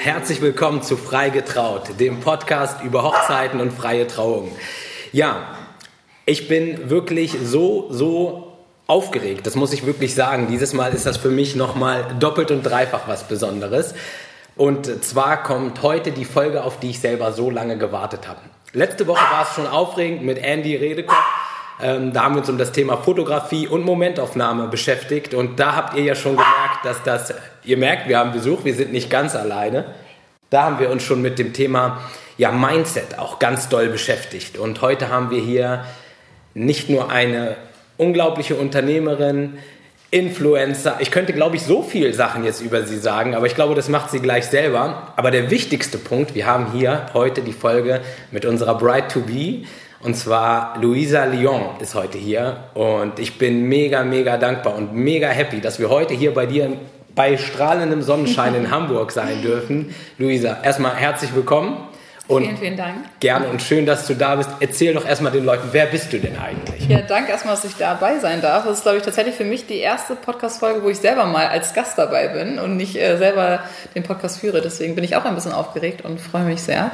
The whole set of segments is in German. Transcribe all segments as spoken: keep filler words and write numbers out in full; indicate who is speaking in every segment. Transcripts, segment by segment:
Speaker 1: Herzlich willkommen zu Frei getraut, dem Podcast über Hochzeiten und freie Trauungen. Ja, ich bin wirklich so, so aufgeregt, das muss ich wirklich sagen. Dieses Mal ist das für mich nochmal doppelt und dreifach was Besonderes. Und zwar kommt heute die Folge, auf die ich selber so lange gewartet habe. Letzte Woche war es schon aufregend mit Andy Redekopf. Ähm, da haben wir uns um das Thema Fotografie und Momentaufnahme beschäftigt. Und da habt ihr ja schon gemerkt, dass das, ihr merkt, wir haben Besuch, wir sind nicht ganz alleine. Da haben wir uns schon mit dem Thema ja, Mindset auch ganz doll beschäftigt. Und heute haben wir hier nicht nur eine unglaubliche Unternehmerin, Influencer. Ich könnte, glaube ich, so viele Sachen jetzt über sie sagen, aber ich glaube, das macht sie gleich selber. Aber der wichtigste Punkt, wir haben hier heute die Folge mit unserer Bride-to-be. Und zwar Luisa Lyon ist heute hier und ich bin mega, mega dankbar und mega happy, dass wir heute hier bei dir bei strahlendem Sonnenschein in Hamburg sein dürfen. Luisa, erstmal herzlich willkommen. Und
Speaker 2: vielen, vielen Dank.
Speaker 1: Gerne und schön, dass du da bist. Erzähl doch erstmal den Leuten, wer bist du denn eigentlich?
Speaker 2: Ja, danke erstmal, dass ich dabei sein darf. Das ist, glaube ich, tatsächlich für mich die erste Podcast-Folge, wo ich selber mal als Gast dabei bin und nicht äh, selber den Podcast führe. Deswegen bin ich auch ein bisschen aufgeregt und freue mich sehr.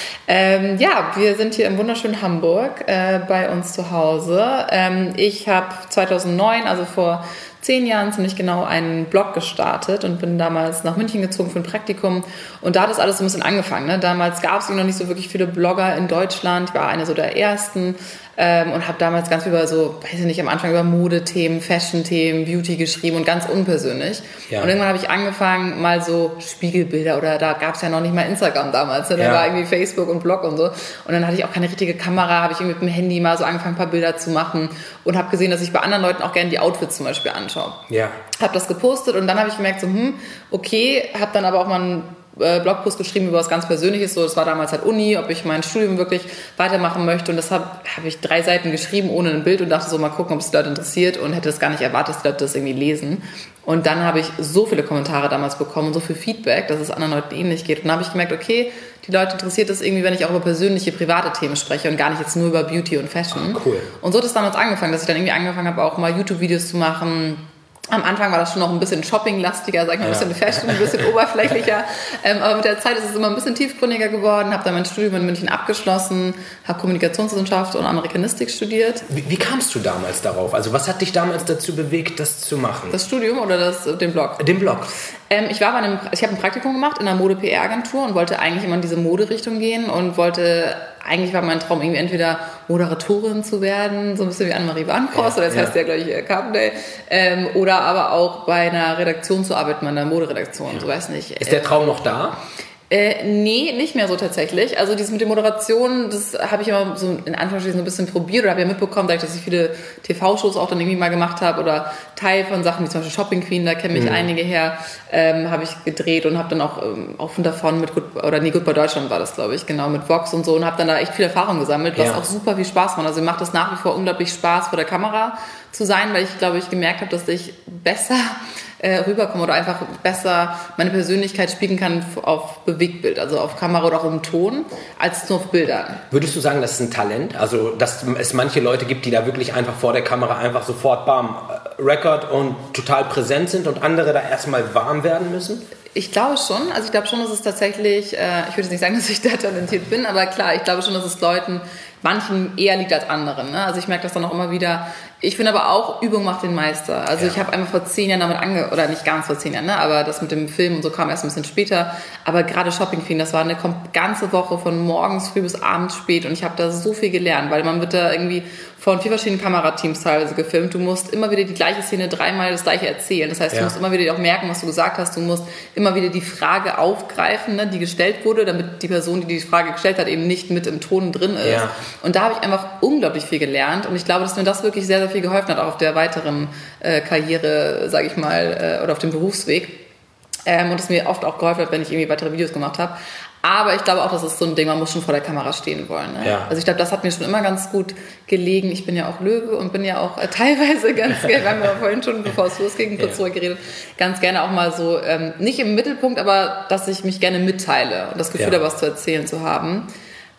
Speaker 2: Ähm, ja, wir sind hier im wunderschönen Hamburg äh, bei uns zu Hause. Ähm, ich habe zweitausendneun, also vor zehn Jahren ziemlich genau einen Blog gestartet und bin damals nach München gezogen für ein Praktikum und da hat das alles so ein bisschen angefangen. Ne? Damals gab es noch nicht so wirklich viele Blogger in Deutschland, ich war eine so der ersten ähm, und habe damals ganz viel über so, weiß ich nicht, am Anfang über Modethemen, Fashion-Themen, Beauty geschrieben und ganz unpersönlich. Ja. Und irgendwann habe ich angefangen, mal so Spiegelbilder oder da gab es ja noch nicht mal Instagram damals, ne? Da ja. war irgendwie Facebook und Blog und so und dann hatte ich auch keine richtige Kamera, habe ich irgendwie mit dem Handy mal so angefangen, ein paar Bilder zu machen und habe gesehen, dass ich bei anderen Leuten auch gerne die Outfits zum Beispiel anschaue.
Speaker 1: Ja.
Speaker 2: Habe das gepostet und dann habe ich gemerkt, so, hm, okay, habe dann aber auch mal einen äh, Blogpost geschrieben über was ganz Persönliches, so, das war damals halt Uni, ob ich mein Studium wirklich weitermachen möchte und deshalb habe ich drei Seiten geschrieben ohne ein Bild und dachte so, mal gucken, ob es die Leute interessiert und hätte das gar nicht erwartet, dass die Leute das irgendwie lesen. Und dann habe ich so viele Kommentare damals bekommen und so viel Feedback, dass es anderen Leuten ähnlich geht. Und dann habe ich gemerkt, okay, die Leute interessiert das irgendwie, wenn ich auch über persönliche, private Themen spreche und gar nicht jetzt nur über Beauty und Fashion.
Speaker 1: Ah, cool.
Speaker 2: Und so hat es damals angefangen, dass ich dann irgendwie angefangen habe, auch mal YouTube-Videos zu machen. Am Anfang war das schon noch ein bisschen shoppinglastiger, sag ich mal, ein bisschen Fashion, ein bisschen oberflächlicher. Ähm, aber mit der Zeit ist es immer ein bisschen tiefgründiger geworden. Habe dann mein Studium in München abgeschlossen, habe Kommunikationswissenschaft und Amerikanistik studiert.
Speaker 1: Wie, wie kamst du damals darauf? Also was hat dich damals dazu bewegt, das zu machen?
Speaker 2: Das Studium oder das, den Blog?
Speaker 1: Den Blog.
Speaker 2: Ähm, ich war bei einem, ich habe ein Praktikum gemacht in einer Mode-P R-Agentur und wollte eigentlich immer in diese Moderichtung gehen und wollte, eigentlich war mein Traum irgendwie entweder Moderatorin zu werden, so ein bisschen wie Annemarie Bancross, ja, oder jetzt ja. heißt ja gleich äh, Carpendale, ähm, oder aber auch bei einer Redaktion zu arbeiten, bei einer Moderedaktion, ja. so weiß nicht.
Speaker 1: Ist der Traum noch da?
Speaker 2: Äh, nee, nicht mehr so tatsächlich. Also dieses mit der Moderation, das habe ich immer so in Anführungsstrichen so ein bisschen probiert oder habe ja mitbekommen, dadurch, dass ich viele T V-Shows auch dann irgendwie mal gemacht habe oder Teil von Sachen wie zum Beispiel Shopping Queen, da kennen mich mhm. einige her, ähm, habe ich gedreht und habe dann auch ähm, auf und davon mit Good, oder nee, Goodbye Deutschland war das, glaube ich, genau, mit Vox und so und habe dann da echt viel Erfahrung gesammelt, was ja. auch super viel Spaß macht. Also mir macht es nach wie vor unglaublich Spaß, vor der Kamera zu sein, weil ich, glaube ich, gemerkt habe, dass ich besser äh, rüberkomme oder einfach besser meine Persönlichkeit spiegeln kann auf Bewegtbild, also auf Kamera oder auch im Ton, als nur auf Bildern.
Speaker 1: Würdest du sagen, das ist ein Talent? Also, dass es manche Leute gibt, die da wirklich einfach vor der Kamera einfach sofort bam, Record und total präsent sind und andere da erstmal warm werden müssen?
Speaker 2: Ich glaube schon, also ich glaube schon, dass es tatsächlich, äh, ich würde jetzt nicht sagen, dass ich da talentiert bin, aber klar, ich glaube schon, dass es Leuten, manchen eher liegt als anderen. Ne? Also ich merke das dann auch immer wieder. Ich finde aber auch, Übung macht den Meister. Also ja. ich habe einmal vor zehn Jahren damit ange... oder nicht ganz vor zehn Jahren, ne? aber das mit dem Film und so kam erst ein bisschen später. Aber gerade Shopping Queen, das war eine ganze Woche von morgens früh bis abends spät und ich habe da so viel gelernt, weil man wird da irgendwie von vier verschiedenen Kamerateams teilweise gefilmt. Du musst immer wieder die gleiche Szene dreimal das gleiche erzählen. Das heißt, ja. du musst immer wieder auch merken, was du gesagt hast. Du musst immer wieder die Frage aufgreifen, ne, die gestellt wurde, damit die Person, die die Frage gestellt hat, eben nicht mit im Ton drin ist. Ja. Und da habe ich einfach unglaublich viel gelernt. Und ich glaube, dass mir das wirklich sehr, sehr viel geholfen hat, auch auf der weiteren äh, Karriere, sage ich mal, äh, oder auf dem Berufsweg. Ähm, und es mir oft auch geholfen hat, wenn ich irgendwie weitere Videos gemacht habe. Aber ich glaube auch, das ist so ein Ding, man muss schon vor der Kamera stehen wollen. Ne? Ja. Also ich glaube, das hat mir schon immer ganz gut gelegen. Ich bin ja auch Löwe und bin ja auch äh, teilweise ganz gerne, wir haben ja vorhin schon, bevor es losging, kurz ja. drüber geredet, ganz gerne auch mal so, ähm, nicht im Mittelpunkt, aber dass ich mich gerne mitteile und das Gefühl ja. habe, was zu erzählen zu haben.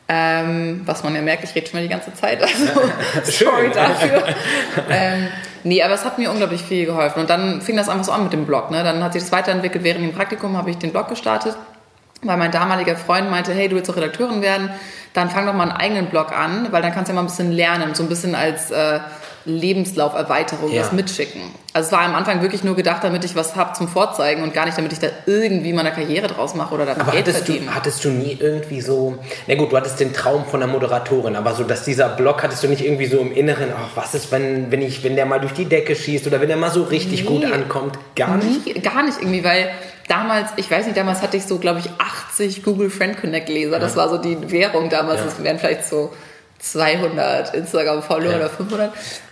Speaker 2: Ähm, was man ja merkt, ich rede schon mal die ganze Zeit, also sorry dafür. ähm, nee, aber es hat mir unglaublich viel geholfen. Und dann fing das einfach so an mit dem Blog. Ne? Dann hat sich das weiterentwickelt. Während dem Praktikum habe ich den Blog gestartet. weil mein damaliger Freund meinte, hey, du willst doch Redakteurin werden, dann fang doch mal einen eigenen Blog an, weil dann kannst du ja mal ein bisschen lernen, so ein bisschen als äh, Lebenslauferweiterung,
Speaker 1: ja.
Speaker 2: das mitschicken. Also es war am Anfang wirklich nur gedacht, damit ich was habe zum Vorzeigen und gar nicht, damit ich da irgendwie meine Karriere draus mache oder damit
Speaker 1: aber
Speaker 2: Geld
Speaker 1: hattest
Speaker 2: verdiene.
Speaker 1: Du, hattest du nie irgendwie so, na gut, du hattest den Traum von der Moderatorin, aber so, dass dieser Blog, hattest du nicht irgendwie so im Inneren, ach, was ist, wenn, wenn, ich, wenn der mal durch die Decke schießt oder wenn der mal so richtig nee, gut ankommt? Gar nicht?
Speaker 2: Nie, gar nicht irgendwie, weil damals, ich weiß nicht, damals hatte ich so, glaube ich, achtzig Google Friend Connect Leser. Das ja. war so die Währung damals. Ja. Das wären vielleicht so zweihundert Instagram-Follower ja. oder fünfhundert.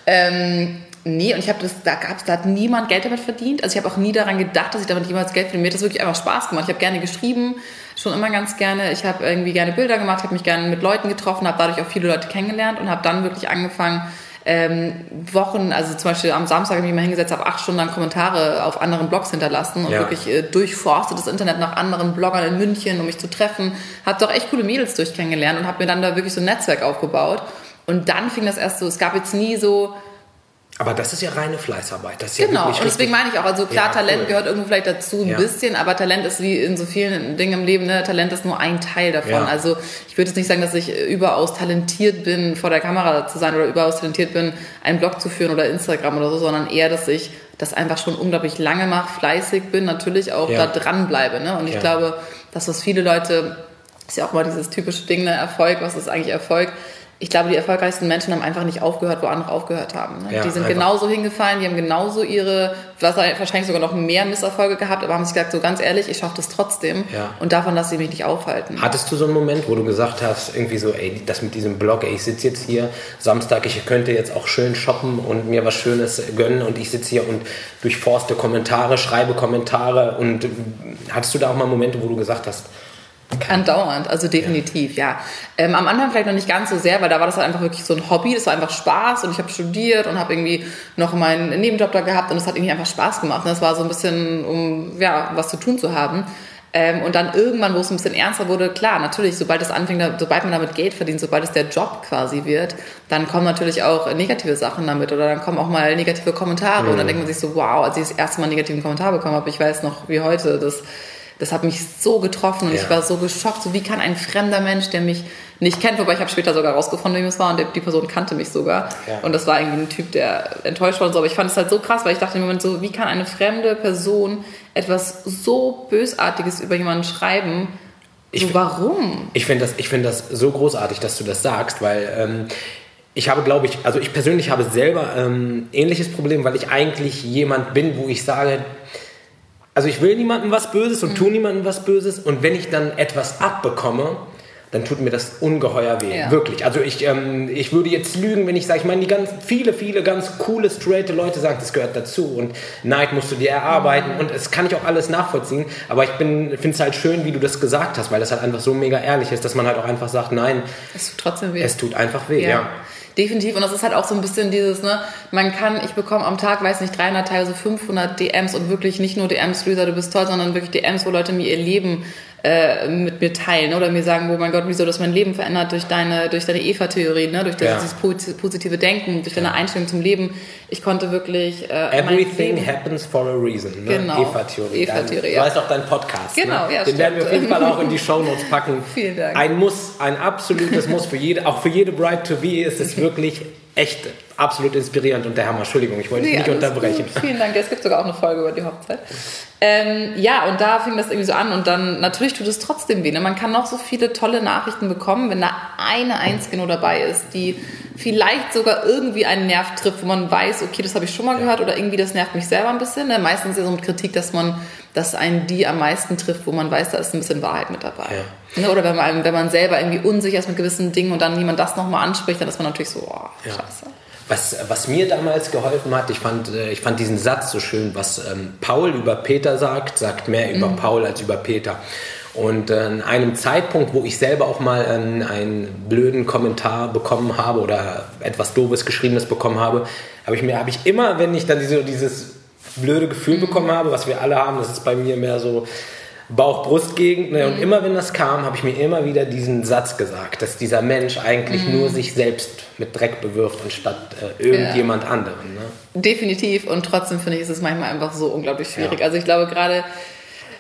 Speaker 2: Ähm, nee, und ich habe das, da gab's, da hat niemand Geld damit verdient. Also ich habe auch nie daran gedacht, dass ich damit jemals Geld verdiene. Mir hat das wirklich einfach Spaß gemacht. Ich habe gerne geschrieben, schon immer ganz gerne. Ich habe irgendwie gerne Bilder gemacht, habe mich gerne mit Leuten getroffen, habe dadurch auch viele Leute kennengelernt und habe dann wirklich angefangen, Ähm, Wochen, also zum Beispiel am Samstag habe ich mich mal hingesetzt, habe acht Stunden lang Kommentare auf anderen Blogs hinterlassen und ja. wirklich äh, durchforstet das Internet nach anderen Bloggern in München, um mich zu treffen. Habe doch echt coole Mädels durch kennengelernt und habe mir dann da wirklich so ein Netzwerk aufgebaut. Und dann fing das erst so, es gab jetzt nie so...
Speaker 1: Aber das ist ja reine Fleißarbeit. Das ist ja
Speaker 2: genau, und deswegen meine ich auch, also klar,
Speaker 1: ja,
Speaker 2: Talent
Speaker 1: cool.
Speaker 2: gehört irgendwo vielleicht dazu ein ja. bisschen, aber Talent ist wie in so vielen Dingen im Leben, ne? Talent ist nur ein Teil davon. Ja. Also ich würde jetzt nicht sagen, dass ich überaus talentiert bin, vor der Kamera zu sein oder überaus talentiert bin, einen Blog zu führen oder Instagram oder so, sondern eher, dass ich das einfach schon unglaublich lange mache, fleißig bin, natürlich auch ja. da dranbleibe. Ne? Und ich ja. glaube, dass was viele Leute, ist ja auch mal dieses typische Ding, ne? Erfolg, was ist eigentlich Erfolg? Ich glaube, die erfolgreichsten Menschen haben einfach nicht aufgehört, wo andere aufgehört haben. Ne? Ja, die sind einfach genauso hingefallen, die haben genauso ihre, wahrscheinlich sogar noch mehr Misserfolge gehabt, aber haben sich gesagt, so ganz ehrlich, ich schaffe das trotzdem ja. und davon lasse ich mich nicht aufhalten.
Speaker 1: Hattest du so einen Moment, wo du gesagt hast, irgendwie so, ey, das mit diesem Blog, ey, ich sitze jetzt hier Samstag, ich könnte jetzt auch schön shoppen und mir was Schönes gönnen und ich sitze hier und durchforste Kommentare, schreibe Kommentare und hattest du da auch mal Momente, wo du gesagt hast,
Speaker 2: andauernd, also definitiv, ja. ja. Ähm, am Anfang vielleicht noch nicht ganz so sehr, weil da war das halt einfach wirklich so ein Hobby, das war einfach Spaß und ich habe studiert und habe irgendwie noch meinen Nebenjob da gehabt und es hat irgendwie einfach Spaß gemacht. Und das war so ein bisschen, um ja, was zu tun zu haben. Ähm, und dann irgendwann, wo es ein bisschen ernster wurde, klar, natürlich, sobald es anfängt, sobald man damit Geld verdient, sobald es der Job quasi wird, dann kommen natürlich auch negative Sachen damit oder dann kommen auch mal negative Kommentare mhm. und dann denkt man sich so, wow, als ich das erste Mal einen negativen Kommentar bekommen habe, ich weiß noch wie heute, das Das hat mich so getroffen und ja. ich war so geschockt. So, wie kann ein fremder Mensch, der mich nicht kennt, wobei ich habe später sogar rausgefunden, wem es war und die Person kannte mich sogar. Ja. Und das war irgendwie ein Typ, der enttäuscht war und so. Aber ich fand es halt so krass, weil ich dachte im Moment so, wie kann eine fremde Person etwas so Bösartiges über jemanden schreiben? So, ich, warum?
Speaker 1: Ich finde das, ich find das so großartig, dass du das sagst, weil... Ähm, Ich habe, glaube ich, also ich persönlich habe selber ähm, ähnliches Problem, weil ich eigentlich jemand bin, wo ich sage... Also ich will niemandem was Böses und mhm. tue niemandem was Böses und wenn ich dann etwas abbekomme, dann tut mir das ungeheuer weh, ja. wirklich. Also ich, ähm, ich würde jetzt lügen, wenn ich sage, ich meine, die ganz viele, viele ganz coole, straighte Leute sagen, das gehört dazu und Neid musst du dir erarbeiten mhm. und das kann ich auch alles nachvollziehen, aber ich finde es halt schön, wie du das gesagt hast, weil das halt einfach so mega ehrlich ist, dass man halt auch einfach sagt, nein,
Speaker 2: es tut trotzdem weh.
Speaker 1: Es tut einfach weh, ja. ja.
Speaker 2: Definitiv. Und das ist halt auch so ein bisschen dieses, ne, man kann, ich bekomme am Tag, weiß nicht, dreihundert, teilweise fünfhundert D Ms und wirklich nicht nur D Ms, Luisa, du bist toll, sondern wirklich D Ms, wo Leute mir ihr Leben äh, mit mir teilen oder mir sagen, oh mein Gott, wieso das mein Leben verändert durch deine, durch deine Eva-Theorie, ne, durch
Speaker 1: ja.
Speaker 2: dieses positive Denken, durch deine Einstellung zum Leben. Ich konnte wirklich... Äh,
Speaker 1: Everything happens for a reason. Ne?
Speaker 2: Genau.
Speaker 1: Eva-Theorie.
Speaker 2: Eva-Theorie,
Speaker 1: ja. Du weißt auch dein Podcast.
Speaker 2: Genau,
Speaker 1: ne?
Speaker 2: ja,
Speaker 1: Den
Speaker 2: stimmt.
Speaker 1: werden wir auf jeden Fall auch in die Shownotes packen.
Speaker 2: Vielen Dank.
Speaker 1: Ein Muss, ein absolutes Muss für jede, auch für jede Bride-to-be ist es wirklich echt absolut inspirierend und der Hammer. Entschuldigung, ich wollte dich
Speaker 2: nee,
Speaker 1: nicht unterbrechen.
Speaker 2: Gut. Vielen Dank. Es gibt sogar auch eine Folge über die Hochzeit. Ähm, ja, und da fing das irgendwie so an und dann natürlich tut es trotzdem weh. Ne? Man kann noch so viele tolle Nachrichten bekommen, wenn da eine einzige nur dabei ist, die vielleicht sogar irgendwie einen Nerv trifft, wo man weiß, okay, das habe ich schon mal gehört oder irgendwie das nervt mich selber ein bisschen. Ne? Meistens ist ja so mit Kritik, dass man, dass einen die am meisten trifft, wo man weiß, da ist ein bisschen Wahrheit mit dabei. Ja. Ne? Oder wenn man, wenn man selber irgendwie unsicher ist mit gewissen Dingen und dann niemand das nochmal anspricht, dann ist man natürlich so, oh,
Speaker 1: ja.
Speaker 2: scheiße.
Speaker 1: Was, was mir damals geholfen hat, ich fand, ich fand diesen Satz so schön, was ähm, Paul über Peter sagt, sagt mehr über mhm. Paul als über Peter. Und äh, an einem Zeitpunkt, wo ich selber auch mal äh, einen blöden Kommentar bekommen habe oder etwas Doofes Geschriebenes bekommen habe, habe ich mir, habe ich immer, wenn ich dann diese, dieses blöde Gefühl mhm. bekommen habe, was wir alle haben, das ist bei mir mehr so Bauch-Brust-Gegend. Ne? Und mhm. immer wenn das kam, habe ich mir immer wieder diesen Satz gesagt, dass dieser Mensch eigentlich mhm. nur sich selbst mit Dreck bewirft, anstatt äh, irgendjemand ja. anderen. Ne?
Speaker 2: Definitiv. Und trotzdem finde ich, ist es manchmal einfach so unglaublich schwierig.
Speaker 1: Ja.
Speaker 2: Also ich glaube gerade,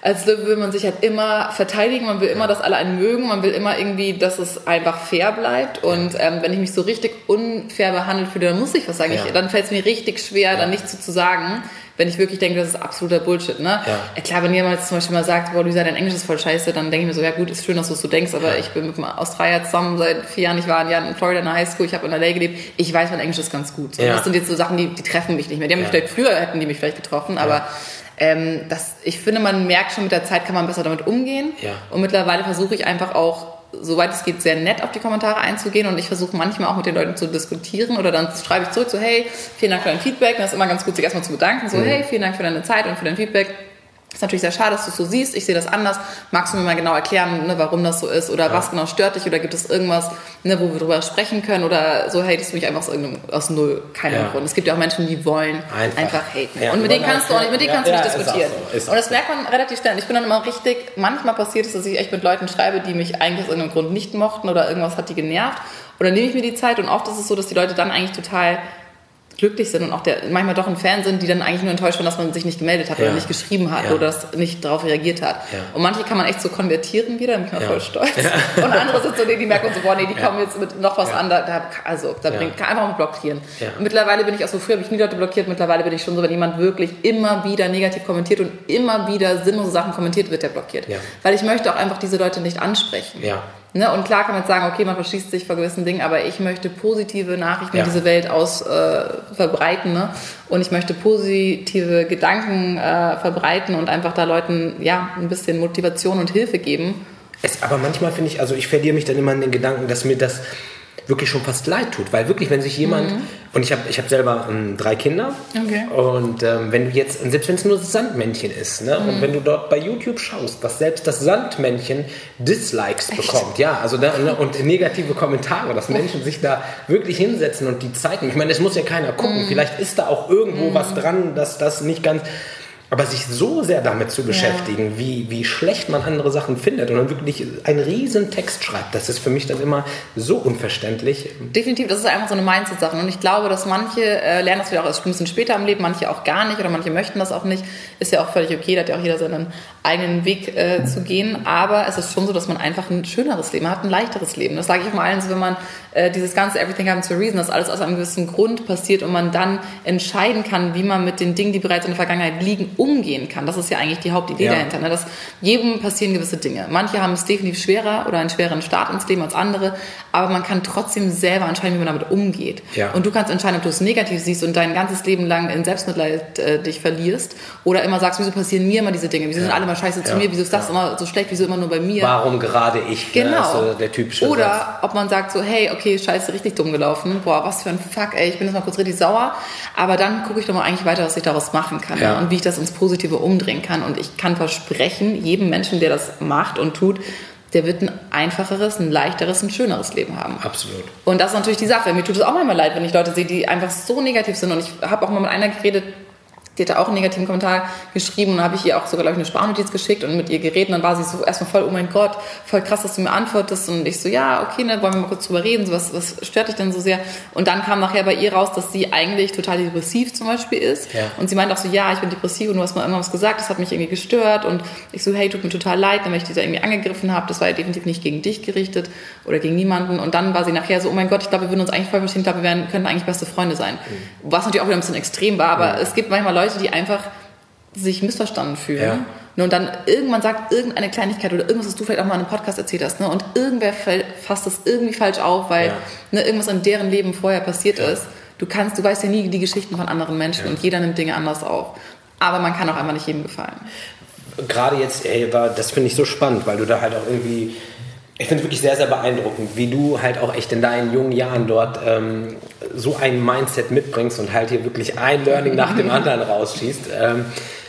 Speaker 2: als Löwe will man sich halt immer verteidigen, man will immer, dass alle einen mögen, man will immer irgendwie, dass es einfach fair bleibt und ähm, wenn ich mich so richtig unfair behandelt fühle, dann muss ich was sagen.
Speaker 1: Ja.
Speaker 2: Ich, dann fällt es mir richtig schwer,
Speaker 1: ja.
Speaker 2: dann nichts zu, zu sagen, wenn ich wirklich denke, das ist absoluter Bullshit. Ne?
Speaker 1: Ja.
Speaker 2: Klar, wenn jemand zum Beispiel mal sagt, boah, Luisa, dein Englisch ist voll scheiße, dann denke ich mir so, ja gut, ist schön, dass du es so denkst, aber ja. ich bin mit einem Australier zusammen seit vier Jahren, ich war ein Jahr in Florida in der Highschool, ich habe in L A gelebt, ich weiß, mein Englisch ist ganz gut. So, ja. Das sind jetzt so Sachen, die, die treffen mich nicht mehr. Die haben mich ja. vielleicht früher, hätten die mich vielleicht getroffen, ja. aber ähm, das, ich finde, man merkt schon, mit der Zeit kann man besser damit umgehen
Speaker 1: ja.
Speaker 2: und mittlerweile versuche ich einfach auch, soweit es geht, sehr nett auf die Kommentare einzugehen und ich versuche manchmal auch mit den Leuten zu diskutieren oder dann schreibe ich zurück so, hey, vielen Dank für dein Feedback. Und das ist immer ganz gut, sich erstmal zu bedanken, so, mhm. hey, vielen Dank für deine Zeit und für dein Feedback. Ist natürlich sehr schade, dass du es so siehst. Ich sehe das anders. Magst du mir mal genau erklären, ne, warum das so ist oder ja. was genau stört dich oder gibt es irgendwas, ne, wo wir drüber sprechen können oder so hatest du mich einfach aus, aus null, keinem ja. Grund. Es gibt ja auch Menschen, die wollen einfach, einfach haten. Ja, und mit denen kannst du auch nicht, mit denen kannst ja, du nicht diskutieren. So, und das merkt man relativ schnell. Ich bin dann immer richtig, manchmal passiert es, dass ich echt mit Leuten schreibe, die mich eigentlich aus irgendeinem Grund nicht mochten oder irgendwas hat die genervt. Oder nehme ich mir die Zeit und oft ist es so, dass die Leute dann eigentlich total glücklich sind und auch der, manchmal doch ein Fan sind, die dann eigentlich nur enttäuscht waren, dass man sich nicht gemeldet hat ja. oder nicht geschrieben hat ja. oder das nicht darauf reagiert hat. Ja. Und manche kann man echt so konvertieren wieder, da bin ich mal ja. voll stolz. Ja. Und andere sind so, nee, die merken so, boah, nee, die ja. kommen jetzt mit noch was ja. an, da, also da ja. bringt, kann einfach mal blockieren. Ja. Mittlerweile bin ich auch so, früher habe ich nie Leute blockiert, mittlerweile bin ich schon so, wenn jemand wirklich immer wieder negativ kommentiert und immer wieder sinnlose Sachen kommentiert, wird der blockiert. Ja. Weil ich möchte auch einfach diese Leute nicht ansprechen. Ja. Ne, und klar kann man jetzt sagen, okay, man verschließt sich vor gewissen Dingen, aber ich möchte positive Nachrichten ja. in diese Welt aus äh, verbreiten, ne? Und ich möchte positive Gedanken äh, verbreiten und einfach da Leuten ja ein bisschen Motivation und Hilfe geben.
Speaker 1: Es, aber manchmal finde ich, also ich verliere mich dann immer in den Gedanken, dass mir das wirklich schon fast leid tut, weil wirklich, wenn sich jemand, mhm. und ich habe ich hab selber ähm, drei Kinder okay. und ähm, wenn du jetzt, selbst wenn es nur das Sandmännchen ist, ne, mhm. und wenn du dort bei YouTube schaust, dass selbst das Sandmännchen Dislikes Echt? bekommt, ja, also da, ne, und negative Kommentare, dass Menschen sich da wirklich hinsetzen und die zeigen, ich meine, es muss ja keiner gucken, mhm. vielleicht ist da auch irgendwo mhm. was dran, dass das nicht ganz... Aber sich so sehr damit zu beschäftigen, ja. wie, wie schlecht man andere Sachen findet und dann wirklich einen riesen Text schreibt, das ist für mich dann immer so unverständlich.
Speaker 2: Definitiv, das ist einfach so eine Mindset-Sache. Und ich glaube, dass manche äh, lernen das vielleicht auch erst ein bisschen später im Leben, manche auch gar nicht oder manche möchten das auch nicht. Ist ja auch völlig okay, da hat ja auch jeder seinen eigenen Weg äh, zu gehen. Aber es ist schon so, dass man einfach ein schöneres Leben hat, ein leichteres Leben. Das sage ich auch mal allen so, wenn man äh, dieses ganze Everything happens for a reason, dass alles aus einem gewissen Grund passiert und man dann entscheiden kann, wie man mit den Dingen, die bereits in der Vergangenheit liegen, umgehen kann. Das ist ja eigentlich die Hauptidee ja. dahinter. Ne? Dass jedem passieren gewisse Dinge. Manche haben es definitiv schwerer oder einen schwereren Start ins Leben als andere, aber man kann trotzdem selber entscheiden, wie man damit umgeht. Ja. Und du kannst entscheiden, ob du es negativ siehst und dein ganzes Leben lang in Selbstmitleid äh, dich verlierst oder immer sagst, wieso passieren mir immer diese Dinge? Wieso ja. sind alle mal scheiße ja. zu mir? Wieso ist das ja. immer so schlecht? Wieso immer nur bei mir?
Speaker 1: Warum gerade ich?
Speaker 2: Genau.
Speaker 1: Ne? So der typische
Speaker 2: oder
Speaker 1: Satz.
Speaker 2: Ob man sagt so, hey, okay, scheiße, richtig dumm gelaufen. Boah, was für ein Fuck, ey, ich bin jetzt mal kurz richtig sauer. Aber dann gucke ich doch mal eigentlich weiter, was ich daraus machen kann ja. und wie ich das ins Positive umdrehen kann. Und ich kann versprechen, jedem Menschen, der das macht und tut, der wird ein einfacheres, ein leichteres, ein schöneres Leben haben.
Speaker 1: Absolut.
Speaker 2: Und das ist natürlich die Sache. Mir tut es auch manchmal leid, wenn ich Leute sehe, die einfach so negativ sind. Und ich habe auch mal mit einer geredet, die hatte auch einen negativen Kommentar geschrieben und dann habe ich ihr auch sogar, glaube ich, eine Sprachnotiz geschickt und mit ihr geredet und dann war sie so erstmal voll, oh mein Gott, voll krass, dass du mir antwortest und ich so, ja, okay, ne, wollen wir mal kurz drüber reden, so, was, was stört dich denn so sehr? Und dann kam nachher bei ihr raus, dass sie eigentlich total depressiv zum Beispiel ist ja. und sie meinte auch so, ja, ich bin depressiv und du hast mal irgendwas gesagt, das hat mich irgendwie gestört und ich so, hey, tut mir total leid, wenn ich dich da irgendwie angegriffen habe, das war ja definitiv nicht gegen dich gerichtet oder gegen niemanden und dann war sie nachher so, oh mein Gott, ich glaube, wir würden uns eigentlich voll verstehen, ich glaube, wir wären, könnten eigentlich beste Freunde sein. Mhm. Was natürlich auch wieder ein bisschen extrem war, aber mhm. es gibt manchmal Leute, die einfach sich missverstanden fühlen. Ja. Und dann irgendwann sagt irgendeine Kleinigkeit oder irgendwas, was du vielleicht auch mal in einem Podcast erzählt hast, ne? Und irgendwer fasst das irgendwie falsch auf, weil ja. ne, irgendwas in deren Leben vorher passiert ja. ist. Du kannst, du weißt ja nie die Geschichten von anderen Menschen ja. und jeder nimmt Dinge anders auf. Aber man kann auch einfach nicht jedem gefallen.
Speaker 1: Gerade jetzt, ey, das finde ich so spannend, weil du da halt auch irgendwie... Ich finde es wirklich sehr, sehr beeindruckend, wie du halt auch echt in deinen jungen Jahren dort ähm, so ein Mindset mitbringst und halt hier wirklich ein Learning nach dem anderen rausschießt. Ähm,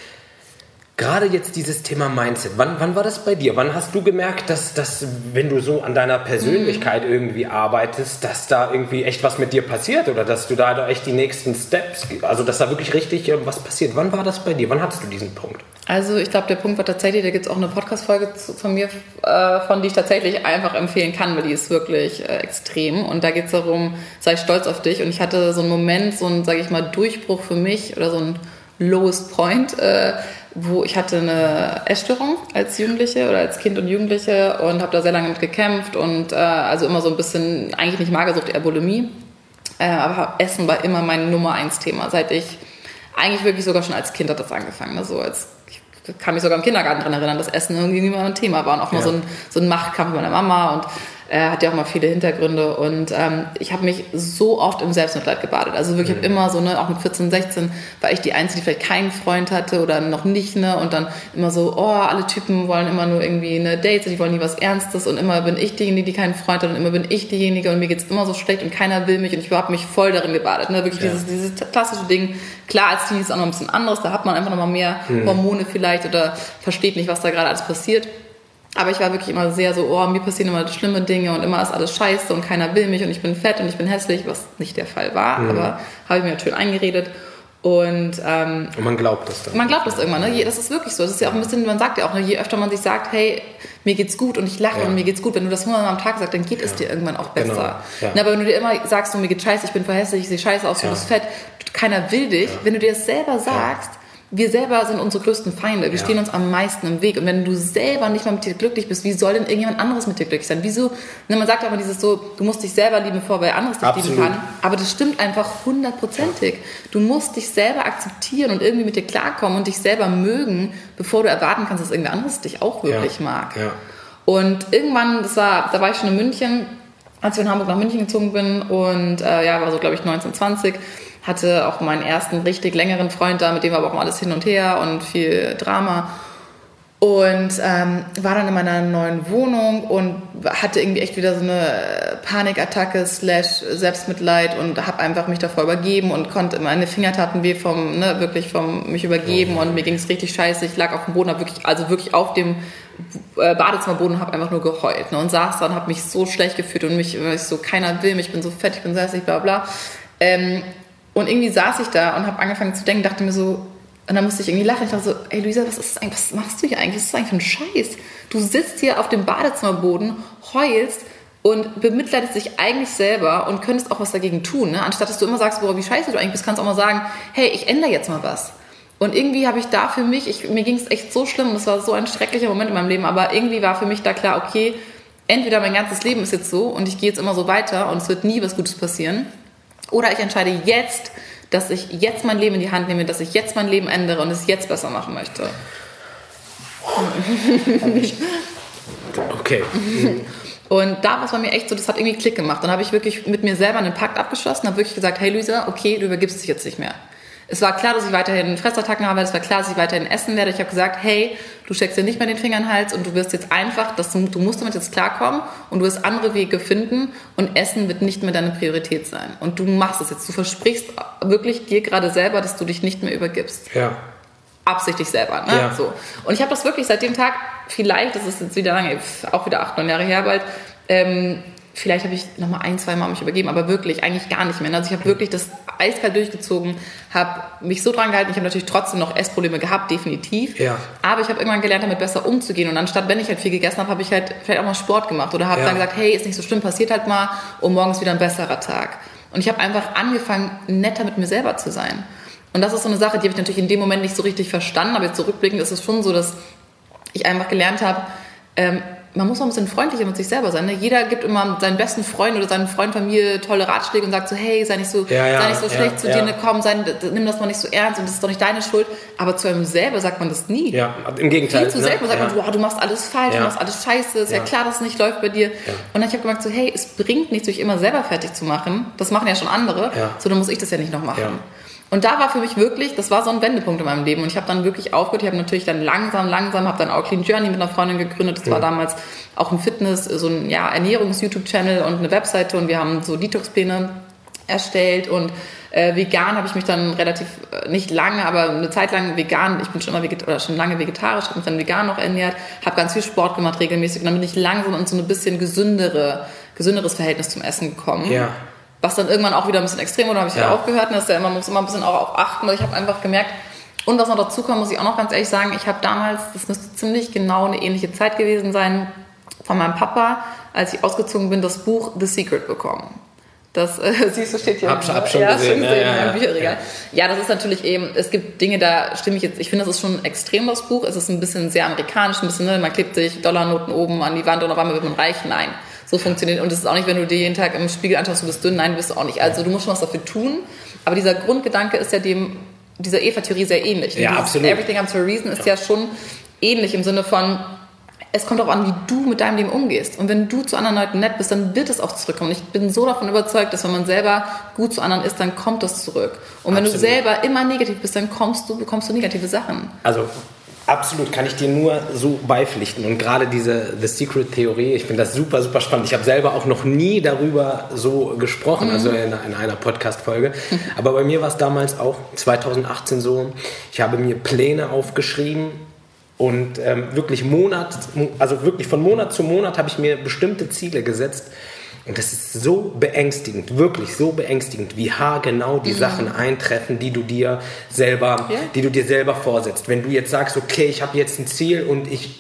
Speaker 1: Gerade jetzt dieses Thema Mindset, wann, wann war das bei dir? Wann hast du gemerkt, dass, dass wenn du so an deiner Persönlichkeit mhm. irgendwie arbeitest, dass da irgendwie echt was mit dir passiert oder dass du da echt die nächsten Steps, also dass da wirklich richtig was passiert? Wann war das bei dir? Wann hattest du diesen Punkt?
Speaker 2: Also ich glaube, der Punkt war tatsächlich, da gibt es auch eine Podcast-Folge von mir, äh, von die ich tatsächlich einfach empfehlen kann, weil die ist wirklich äh, extrem. Und da geht es darum, sei stolz auf dich. Und ich hatte so einen Moment, so einen, sage ich mal, Durchbruch für mich oder so ein Lowest Point, äh, wo ich hatte eine Essstörung als Jugendliche oder als Kind und Jugendliche und habe da sehr lange mit gekämpft und äh, also immer so ein bisschen, eigentlich nicht Magersucht, eher Bulimie. Äh, aber Essen war immer mein Nummer eins Thema, seit ich, eigentlich wirklich sogar schon als Kind hat das angefangen. Also als, ich kann mich sogar im Kindergarten daran erinnern, dass Essen irgendwie immer ein Thema war und auch mal ja. so, ein, so ein Machtkampf mit meiner Mama und äh, hat ja auch mal viele Hintergründe und ähm, ich habe mich so oft im Selbstmitleid gebadet. Also wirklich, mhm. ich habe immer so, ne, auch mit vierzehn, sechzehn war ich die Einzige, die vielleicht keinen Freund hatte oder noch nicht, ne, und dann immer so, oh, alle Typen wollen immer nur irgendwie eine Date, die wollen nie was Ernstes und immer bin ich diejenige, die keinen Freund hat und immer bin ich diejenige und mir geht's immer so schlecht und keiner will mich und ich habe mich voll darin gebadet, ne, wirklich ja. dieses, dieses klassische Ding. Klar, als Teenie ist es auch noch ein bisschen anderes, da hat man einfach noch mal mehr mhm. Hormone vielleicht oder versteht nicht, was da gerade alles passiert. Aber ich war wirklich immer sehr so, oh, mir passieren immer schlimme Dinge und immer ist alles scheiße und keiner will mich und ich bin fett und ich bin hässlich, was nicht der Fall war, mhm. aber habe ich mir schön eingeredet. Und, ähm,
Speaker 1: und man glaubt das dann.
Speaker 2: Man glaubt das irgendwann, ne? Das ist wirklich so. Das ist ja auch ein bisschen, man sagt ja auch, ne? Je öfter man sich sagt, hey, mir geht's gut und ich lache ja. und mir geht's gut, wenn du das hundertmal am Tag sagst, dann geht es ja. dir irgendwann auch besser. Genau. Ja. Na, aber wenn du dir immer sagst, so, mir geht's scheiße, ich bin verhässlich, ich sehe scheiße aus, du ja. bist fett, keiner will dich, ja. wenn du dir das selber sagst, ja. wir selber sind unsere größten Feinde. Wir ja. stehen uns am meisten im Weg. Und wenn du selber nicht mal mit dir glücklich bist, wie soll denn irgendjemand anderes mit dir glücklich sein? Wieso? Ne, man sagt aber dieses so, du musst dich selber lieben, bevor wer anderes dich Absolut. lieben kann. Aber das stimmt einfach hundertprozentig. Ja. Du musst dich selber akzeptieren und irgendwie mit dir klarkommen und dich selber mögen, bevor du erwarten kannst, dass irgendwer anderes dich auch wirklich ja. mag. Ja. Und irgendwann, das war, da war ich schon in München, als ich in Hamburg nach München gezogen bin und äh, ja, war so, glaube ich, neunzehn, zwanzig, hatte auch meinen ersten richtig längeren Freund da, mit dem war aber auch mal alles hin und her und viel Drama. Und ähm, war dann in meiner neuen Wohnung und hatte irgendwie echt wieder so eine Panikattacke slash Selbstmitleid und habe einfach mich davor übergeben und konnte, meine Finger taten weh vom, ne, wirklich vom mich übergeben und mir ging es richtig scheiße. Ich lag auf dem Boden, hab wirklich, also wirklich auf dem Badezimmerboden und habe einfach nur geheult, ne, und saß da und habe mich so schlecht gefühlt und mich, ich so, keiner will mich, ich bin so fett, ich bin so hässlich, bla bla. Ähm, Und irgendwie saß ich da und habe angefangen zu denken, dachte mir so, und dann musste ich irgendwie lachen. Ich dachte so, ey Luisa, was ist das eigentlich, was machst du hier eigentlich? Was ist das eigentlich für ein Scheiß? Du sitzt hier auf dem Badezimmerboden, heulst und bemitleidest dich eigentlich selber und könntest auch was dagegen tun. Ne? Anstatt dass du immer sagst, boah, wie scheiße du eigentlich bist, kannst du auch mal sagen, hey, ich ändere jetzt mal was. Und irgendwie habe ich da für mich, ich, mir ging es echt so schlimm und das war so ein schrecklicher Moment in meinem Leben, aber irgendwie war für mich da klar, okay, entweder mein ganzes Leben ist jetzt so und ich gehe jetzt immer so weiter und es wird nie was Gutes passieren. Oder ich entscheide jetzt, dass ich jetzt mein Leben in die Hand nehme, dass ich jetzt mein Leben ändere und es jetzt besser machen möchte.
Speaker 1: Okay.
Speaker 2: Und da war es bei mir echt so, das hat irgendwie Klick gemacht. Dann habe ich wirklich mit mir selber einen Pakt abgeschlossen, habe wirklich gesagt, hey Luisa, okay, du übergibst dich jetzt nicht mehr. Es war klar, dass ich weiterhin Fressattacken habe, es war klar, dass ich weiterhin essen werde. Ich habe gesagt, hey, du steckst dir nicht mehr den Finger in den Hals und du wirst jetzt einfach, dass du, du musst damit jetzt klarkommen und du wirst andere Wege finden und Essen wird nicht mehr deine Priorität sein. Und du machst es jetzt. Du versprichst wirklich dir gerade selber, dass du dich nicht mehr übergibst.
Speaker 1: Ja.
Speaker 2: Absichtlich selber, ne? Ja. So. Und ich habe das wirklich seit dem Tag, vielleicht, das ist jetzt wieder lange, auch wieder acht, neun Jahre her bald, ähm, vielleicht habe ich noch mal ein, zwei Mal mich übergeben, aber wirklich eigentlich gar nicht mehr. Also ich habe wirklich das eiskalt durchgezogen, habe mich so dran gehalten. Ich habe natürlich trotzdem noch Essprobleme gehabt, definitiv. Ja. Aber ich habe irgendwann gelernt, damit besser umzugehen. Und anstatt, wenn ich halt viel gegessen habe, habe ich halt vielleicht auch mal Sport gemacht oder habe ja. dann gesagt, hey, ist nicht so schlimm, passiert halt mal und morgen ist wieder ein besserer Tag. Und ich habe einfach angefangen, netter mit mir selber zu sein. Und das ist so eine Sache, die habe ich natürlich in dem Moment nicht so richtig verstanden, aber jetzt zurückblickend ist es schon so, dass ich einfach gelernt habe, ähm, man muss auch ein bisschen freundlicher mit sich selber sein. Ne? Jeder gibt immer seinen besten Freund oder seinen Freund, Familie tolle Ratschläge und sagt so, hey, sei nicht so, ja, ja, sei nicht so schlecht ja, zu ja. dir, ne, komm, sei, nimm das mal nicht so ernst und das ist doch nicht deine Schuld. Aber zu einem selber sagt man das nie.
Speaker 1: Ja, im Gegenteil.
Speaker 2: Viel zu
Speaker 1: ne?
Speaker 2: selber sagt
Speaker 1: ja.
Speaker 2: man, wow, du machst alles falsch, ja. du machst alles scheiße, ist ja, ja klar, dass es nicht läuft bei dir. Ja. Und dann habe ich gemerkt so, hey, es bringt nichts, dich immer selber fertig zu machen. Das machen ja schon andere, ja. so dann muss ich das ja nicht noch machen. Ja. Und da war für mich wirklich, das war so ein Wendepunkt in meinem Leben und ich habe dann wirklich aufgehört, ich habe natürlich dann langsam, langsam, habe dann auch Clean Journey mit einer Freundin gegründet, das ja. war damals auch ein Fitness, so ein ja, Ernährungs-YouTube-Channel und eine Webseite und wir haben so Detox-Pläne erstellt und äh, vegan habe ich mich dann relativ, äh, nicht lange, aber eine Zeit lang vegan, ich bin schon immer veget- oder schon lange vegetarisch, habe mich dann vegan noch ernährt, habe ganz viel Sport gemacht regelmäßig und dann bin ich langsam in so ein bisschen gesündere, gesünderes Verhältnis zum Essen gekommen.
Speaker 1: Ja.
Speaker 2: Was dann irgendwann auch wieder ein bisschen extrem wurde, habe ich
Speaker 1: ja.
Speaker 2: wieder aufgehört. Und das ist ja immer, man muss immer ein bisschen auch auf achten. Ich habe einfach gemerkt, und was noch dazu kommt, muss ich auch noch ganz ehrlich sagen, ich habe damals, das müsste ziemlich genau eine ähnliche Zeit gewesen sein, von meinem Papa, als ich ausgezogen bin, das Buch The Secret bekommen. Das äh, siehst du, steht hier.
Speaker 1: Hab, hab schon
Speaker 2: ja,
Speaker 1: gesehen,
Speaker 2: schon
Speaker 1: ja, ja,
Speaker 2: im
Speaker 1: ja.
Speaker 2: Bücherregal. Ja, das ist natürlich eben, es gibt Dinge, da stimme ich jetzt, ich finde, das ist schon ein extremes Buch. Es ist ein bisschen sehr amerikanisch, ein bisschen, ne, man klebt sich Dollarnoten oben an die Wand und auf einmal wird man reich. Nein, so funktioniert. Und es ist auch nicht, wenn du dir jeden Tag im Spiegel anschaust, du bist dünn. Nein, du bist auch nicht. Also du musst schon was dafür tun. Aber dieser Grundgedanke ist ja dem, dieser Eva-Theorie sehr ähnlich.
Speaker 1: Ja,
Speaker 2: Dieses
Speaker 1: absolut.
Speaker 2: Everything comes to a reason ist ja. ja schon ähnlich im Sinne von, es kommt auch an, wie du mit deinem Leben umgehst. Und wenn du zu anderen Leuten nett bist, dann wird es auch zurückkommen. Ich bin so davon überzeugt, dass wenn man selber gut zu anderen ist, dann kommt das zurück. Und wenn absolut. du selber immer negativ bist, dann kommst du, bekommst du negative Sachen.
Speaker 1: Also absolut, kann ich dir nur so beipflichten. Und gerade diese The Secret-Theorie, ich finde das super, super spannend. Ich habe selber auch noch nie darüber so gesprochen, mhm. also in, in einer Podcast-Folge. Mhm. Aber bei mir war es damals auch zwanzig achtzehn so, ich habe mir Pläne aufgeschrieben, und ähm, wirklich Monat, also wirklich von Monat zu Monat habe ich mir bestimmte Ziele gesetzt. Und das ist so beängstigend, wirklich so beängstigend, wie haargenau die mhm. Sachen eintreffen, die du dir selber, ja. die du dir selber vorsetzt. Wenn du jetzt sagst, okay, ich habe jetzt ein Ziel und ich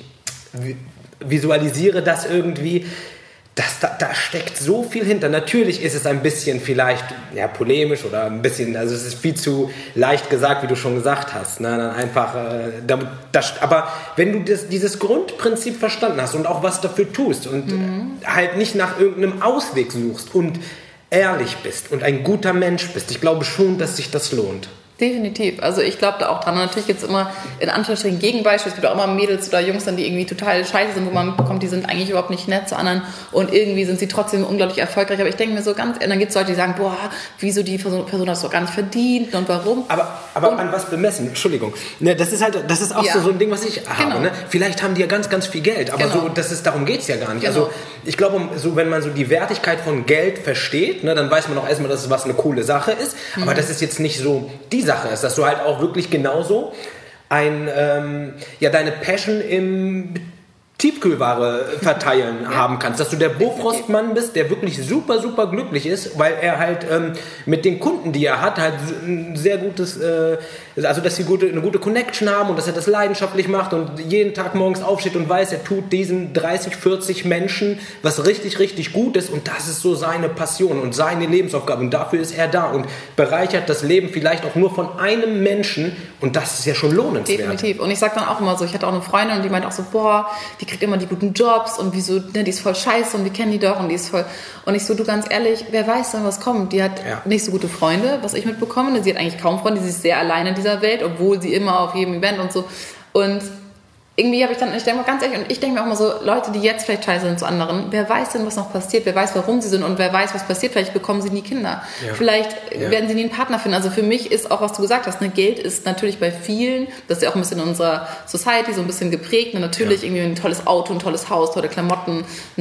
Speaker 1: visualisiere das irgendwie, das, da, da steckt so viel hinter. Natürlich ist es ein bisschen vielleicht ja, polemisch oder ein bisschen, also es ist viel zu leicht gesagt, wie du schon gesagt hast. Ne? Dann einfach, äh, da, das, aber wenn du das, dieses Grundprinzip verstanden hast und auch was dafür tust und mhm. halt nicht nach irgendeinem Ausweg suchst und ehrlich bist und ein guter Mensch bist, ich glaube schon, dass sich das lohnt.
Speaker 2: Definitiv. Also ich glaube da auch dran. Und natürlich gibt es immer in Anführungsstrichen Gegenbeispiele. Es gibt auch immer Mädels oder Jungs, dann, die irgendwie total scheiße sind, wo man mitbekommt, die sind eigentlich überhaupt nicht nett zu anderen und irgendwie sind sie trotzdem unglaublich erfolgreich. Aber ich denke mir so ganz, und dann gibt es Leute, die sagen, boah, wieso die Person, Person hat es doch gar nicht verdient und warum.
Speaker 1: Aber, aber und, an was bemessen? Entschuldigung. Ne, das ist halt, das ist auch ja. so, so ein Ding, was ich habe.
Speaker 2: Genau.
Speaker 1: Ne? Vielleicht haben die ja ganz, ganz viel Geld, aber genau. so, das ist, darum geht es ja gar nicht.
Speaker 2: Genau.
Speaker 1: Also ich glaube, so, wenn man so die Wertigkeit von Geld versteht, ne, dann weiß man auch erstmal, dass es was eine coole Sache ist. Mhm. Aber das ist jetzt nicht so die Sache ist, dass du halt auch wirklich genauso ein, ähm, ja, deine Passion im Tiefkühlware verteilen ja. haben kannst, dass du der Bofrostmann bist, der wirklich super, super glücklich ist, weil er halt ähm, mit den Kunden, die er hat, halt ein sehr gutes, äh, also dass sie gute, eine gute Connection haben und dass er das leidenschaftlich macht und jeden Tag morgens aufsteht und weiß, er tut diesen dreißig, vierzig Menschen was richtig, richtig gut ist und das ist so seine Passion und seine Lebensaufgabe und dafür ist er da und bereichert das Leben vielleicht auch nur von einem Menschen und das ist ja schon lohnenswert.
Speaker 2: Definitiv. Und ich sag dann auch immer so, ich hatte auch eine Freundin und die meint auch so, boah, die kriegt immer die guten Jobs und wieso, ne, die ist voll scheiße und wir kennen die doch und die ist voll... Und ich so, du ganz ehrlich, wer weiß denn, was kommt? Die hat ja. nicht so gute Freunde, was ich mitbekomme. Sie hat eigentlich kaum Freunde, sie ist sehr alleine in dieser Welt, obwohl sie immer auf jedem Event und so. Und irgendwie habe ich dann, ich denke mal ganz ehrlich, und ich denke mir auch mal so, Leute, die jetzt vielleicht scheiße sind zu anderen, wer weiß denn, was noch passiert, wer weiß, warum sie sind und wer weiß, was passiert, vielleicht bekommen sie nie Kinder, ja. vielleicht ja. werden sie nie einen Partner finden. Also für mich ist auch, was du gesagt hast, ne, Geld ist natürlich bei vielen, das ist ja auch ein bisschen in unserer Society so ein bisschen geprägt, ne, natürlich ja. irgendwie ein tolles Auto, ein tolles Haus, tolle Klamotten,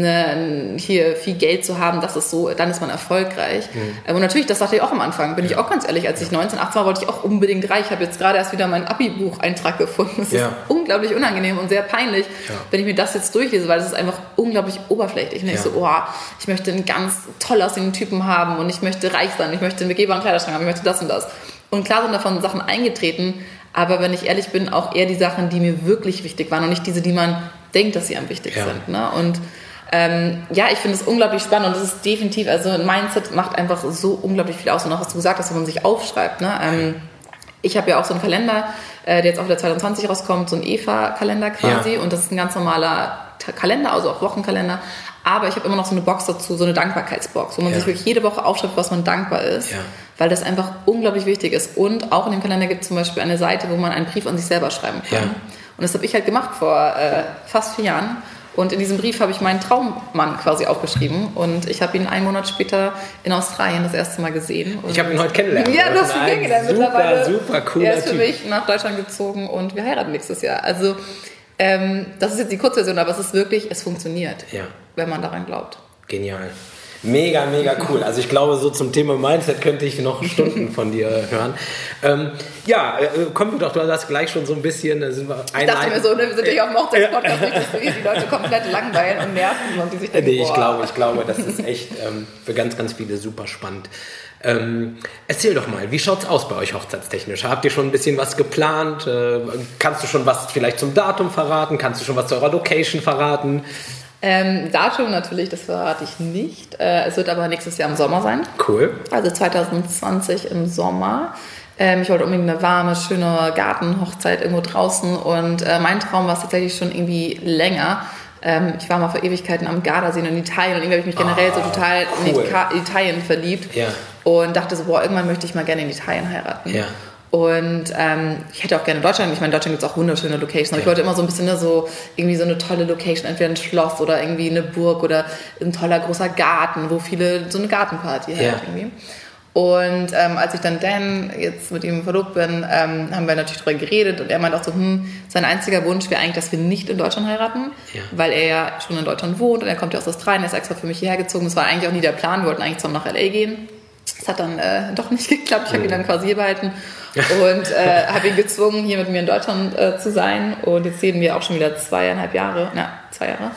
Speaker 2: ne, hier viel Geld zu haben, das ist so, dann ist man erfolgreich. Mhm. Und natürlich, das dachte ich auch am Anfang, bin ja. ich auch ganz ehrlich, als ich neunzehn, achtzehn war, wollte ich auch unbedingt reich, ich habe jetzt gerade erst wieder meinen Abi-Buch-Eintrag gefunden, das ja. ist unglaublich unangenehm und sehr peinlich, ja. wenn ich mir das jetzt durchlese, weil das ist einfach unglaublich oberflächlich. Und ja. ich so, oh, ich möchte einen ganz toll aussehenden Typen haben und ich möchte reich sein, ich möchte einen begehbaren Kleiderschrank haben, ich möchte das und das. Und klar sind davon Sachen eingetreten, aber wenn ich ehrlich bin, auch eher die Sachen, die mir wirklich wichtig waren und nicht diese, die man denkt, dass sie am wichtigsten ja. sind. Ne? Und ähm, ja, ich finde es unglaublich spannend und das ist definitiv, also ein Mindset macht einfach so unglaublich viel aus. Und auch was du gesagt hast, wenn man sich aufschreibt, ne? ähm, ich habe ja auch so einen Kalender, der jetzt auch wieder zwanzig zwanzig rauskommt, so ein Eva-Kalender quasi. Ja. Und das ist ein ganz normaler Kalender, also auch Wochenkalender. Aber ich habe immer noch so eine Box dazu, so eine Dankbarkeitsbox, wo man ja. sich wirklich jede Woche aufschreibt, was man dankbar ist. Ja. Weil das einfach unglaublich wichtig ist. Und auch in dem Kalender gibt es zum Beispiel eine Seite, wo man einen Brief an sich selber schreiben kann. Ja. Und das habe ich halt gemacht vor äh, fast vier Jahren. Und in diesem Brief habe ich meinen Traummann quasi aufgeschrieben. Und ich habe ihn einen Monat später in Australien das erste Mal gesehen. Und
Speaker 1: ich habe ihn heute kennengelernt.
Speaker 2: Ja, du hast ihn kennengelernt mittlerweile.
Speaker 1: Super, super cooler
Speaker 2: Er ist für
Speaker 1: Typ.
Speaker 2: mich nach Deutschland gezogen und wir heiraten nächstes Jahr. Also ähm, das ist jetzt die Kurzversion, aber es ist wirklich, es funktioniert, ja. wenn man daran glaubt.
Speaker 1: Genial. Mega, mega cool. Also ich glaube, so zum Thema Mindset könnte ich noch Stunden von dir hören. Ähm, ja, äh, kommen wir doch, du hast gleich schon so ein bisschen... Äh, sind wir
Speaker 2: ich dachte mir so, ne, wir sind ja hier auf dem Hochzeitspodcast, nicht, dass wir die Leute komplett langweilen und nerven und die sich denken,
Speaker 1: nee, ich glaube, ich glaube, das ist echt ähm, für ganz, ganz viele super spannend. Ähm, erzähl doch mal, wie schaut's aus bei euch hochzeitstechnisch? Habt ihr schon ein bisschen was geplant? Äh, kannst du schon was vielleicht zum Datum verraten? Kannst du schon was zu eurer Location verraten?
Speaker 2: Ähm, Datum natürlich, das verrate ich nicht. Äh, es wird aber nächstes Jahr im Sommer sein.
Speaker 1: Cool.
Speaker 2: Also zwanzig zwanzig im Sommer. Ähm, ich wollte unbedingt eine warme, schöne Gartenhochzeit irgendwo draußen. Und äh, mein Traum war es tatsächlich schon irgendwie länger. Ähm, ich war mal vor Ewigkeiten am Gardasee in Italien und irgendwie habe ich mich generell oh, so total cool. in Ita- Italien verliebt.
Speaker 1: Ja.
Speaker 2: Und dachte so, boah, irgendwann möchte ich mal gerne in Italien heiraten.
Speaker 1: Ja.
Speaker 2: Und ähm, ich hätte auch gerne Deutschland, ich meine, in Deutschland gibt es auch wunderschöne Locations, aber ja. ich wollte immer so ein bisschen ne, so, irgendwie so eine tolle Location, entweder ein Schloss oder irgendwie eine Burg oder ein toller großer Garten, wo viele, so eine Gartenparty
Speaker 1: ja.
Speaker 2: halt irgendwie. Und ähm, als ich dann Dan jetzt mit ihm verlobt bin, ähm, haben wir natürlich darüber geredet und er meinte auch so, hm, sein einziger Wunsch wäre eigentlich, dass wir nicht in Deutschland heiraten, ja. weil er ja schon in Deutschland wohnt und er kommt ja aus Australien, er ist extra für mich hierher gezogen. Das war eigentlich auch nie der Plan, wir wollten eigentlich zusammen nach L A gehen. Das hat dann äh, doch nicht geklappt, ich habe ihn dann quasi hier behalten und äh, habe ihn gezwungen, hier mit mir in Deutschland äh, zu sein und jetzt leben wir auch schon wieder zweieinhalb Jahre, na, zwei Jahre.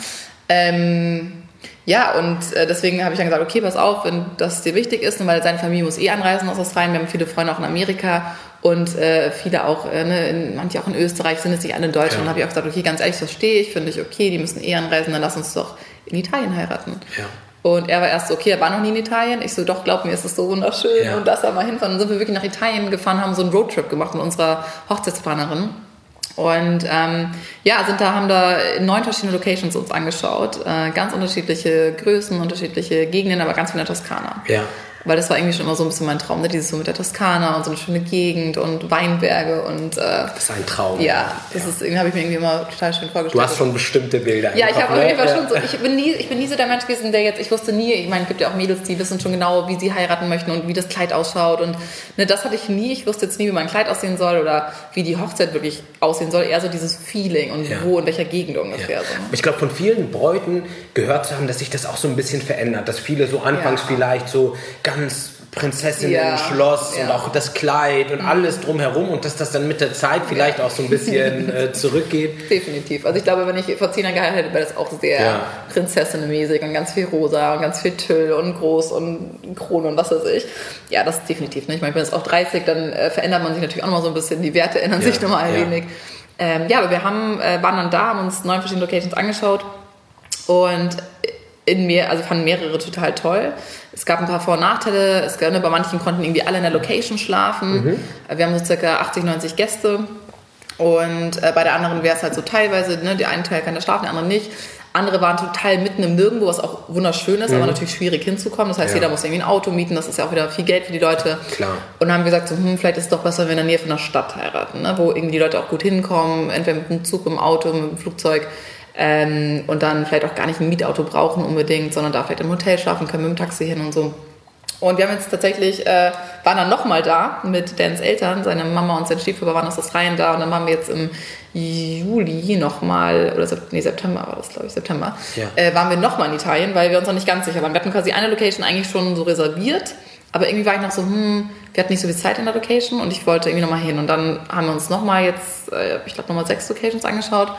Speaker 2: Ähm, Ja, und äh, deswegen habe ich dann gesagt, okay, pass auf, wenn das dir wichtig ist, weil seine Familie muss eh anreisen aus Australien. Wir haben viele Freunde auch in Amerika und äh, viele auch, äh, ne, in, manche auch in Österreich, sind jetzt nicht alle in Deutschland. Ja. Und habe ich auch gesagt, okay, ganz ehrlich, das verstehe ich, finde ich okay, die müssen eh anreisen, dann lass uns doch in Italien heiraten. Ja. Und er war erst so, okay, er war noch nie in Italien. Ich so, doch, glaub mir, es ist so wunderschön ja. und lass da mal hinfahren. Dann sind wir wirklich nach Italien gefahren, haben so einen Roadtrip gemacht mit unserer Hochzeitsplanerin. Und ähm, ja, sind da, haben da neun verschiedene Locations uns angeschaut. Äh, ganz unterschiedliche Größen, unterschiedliche Gegenden, aber ganz viel in der Toskana. Ja. Weil das war irgendwie schon immer so ein bisschen mein Traum, ne? Dieses so mit der Toskana und so eine schöne Gegend und Weinberge und äh,
Speaker 1: das ist ein Traum.
Speaker 2: Ja, das ja. ist irgendwie, habe ich mir irgendwie immer total schön vorgestellt.
Speaker 1: Du hast schon bestimmte Bilder.
Speaker 2: Ja, ich habe auf jeden Fall
Speaker 1: ja.
Speaker 2: schon so, ich bin nie, ich bin nie so der Mensch gewesen, der jetzt, ich wusste nie, ich meine, es gibt ja auch Mädels, die wissen schon genau, wie sie heiraten möchten und wie das Kleid ausschaut und ne, das hatte ich nie, ich wusste jetzt nie, wie mein Kleid aussehen soll oder wie die Hochzeit wirklich aussehen soll, eher so dieses Feeling und ja. wo, in welcher Gegend ungefähr. Ja. So, ne?
Speaker 1: Ich glaube, von vielen Bräuten gehört zu haben, dass sich das auch so ein bisschen verändert, dass viele so anfangs ja. vielleicht so ganz Prinzessinnen, ja, Schloss ja. und auch das Kleid und alles drumherum und dass das dann mit der Zeit vielleicht auch so ein bisschen äh, zurückgeht.
Speaker 2: Definitiv. Also ich glaube, wenn ich vor zehn Jahren geheiratet hätte, wäre das auch sehr ja. prinzessinnenmäßig und ganz viel rosa und ganz viel Tüll und groß und Krone und was weiß ich. Ja, das ist definitiv. Ne? Ich meine, wenn es auch dreißig, dann äh, verändert man sich natürlich auch nochmal so ein bisschen, die Werte ändern ja. sich nochmal ein ja. wenig. Ähm, ja, aber wir haben, äh, waren dann da, haben uns neun verschiedene Locations angeschaut und in mir, also fanden mehrere total toll. Es gab ein paar Vor- und Nachteile. Es gab, ne, bei manchen konnten irgendwie alle in der Location schlafen. Mhm. Wir haben so circa achtzig, neunzig Gäste. Und äh, bei der anderen wäre es halt so teilweise, ne, der eine Teil kann da schlafen, der andere nicht. Andere waren total mitten im Nirgendwo, was auch wunderschön ist, mhm. aber natürlich schwierig hinzukommen. Das heißt, ja. jeder muss irgendwie ein Auto mieten. Das ist ja auch wieder viel Geld für die Leute. Klar. Und dann haben wir gesagt, so, hm, vielleicht ist es doch besser, wenn wir in der Nähe von einer Stadt heiraten, ne, wo irgendwie die Leute auch gut hinkommen, entweder mit dem Zug, mit dem Auto, mit dem Flugzeug. Ähm, und dann vielleicht auch gar nicht ein Mietauto brauchen unbedingt, sondern da vielleicht im Hotel schlafen können, mit dem Taxi hin und so. Und wir haben jetzt tatsächlich, äh, waren dann nochmal da mit Dans Eltern, seine Mama und sein Stiefvater waren aus Australien da und dann waren wir jetzt im Juli nochmal, oder nee, September war das, glaube ich, September, ja. äh, waren wir nochmal in Italien, weil wir uns noch nicht ganz sicher waren. Wir hatten quasi eine Location eigentlich schon so reserviert, aber irgendwie war ich noch so, hm, wir hatten nicht so viel Zeit in der Location und ich wollte irgendwie nochmal hin. Und dann haben wir uns nochmal jetzt, äh, ich glaube, nochmal sechs Locations angeschaut.